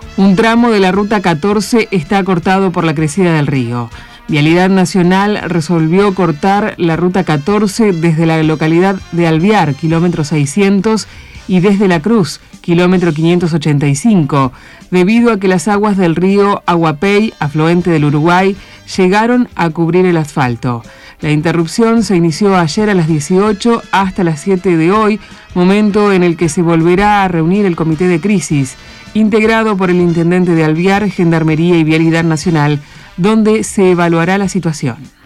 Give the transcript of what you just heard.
Un tramo de la Ruta 14 está cortado por la crecida del río. Vialidad Nacional resolvió cortar la Ruta 14 desde la localidad de Alvear, kilómetro 600, y desde La Cruz, kilómetro 585, debido a que las aguas del río Aguapey, afluente del Uruguay, llegaron a cubrir el asfalto. La interrupción se inició ayer a las 18 hasta las 7 de hoy, momento en el que se volverá a reunir el Comité de Crisis, integrado por el Intendente de Alvear, Gendarmería y Vialidad Nacional, donde se evaluará la situación.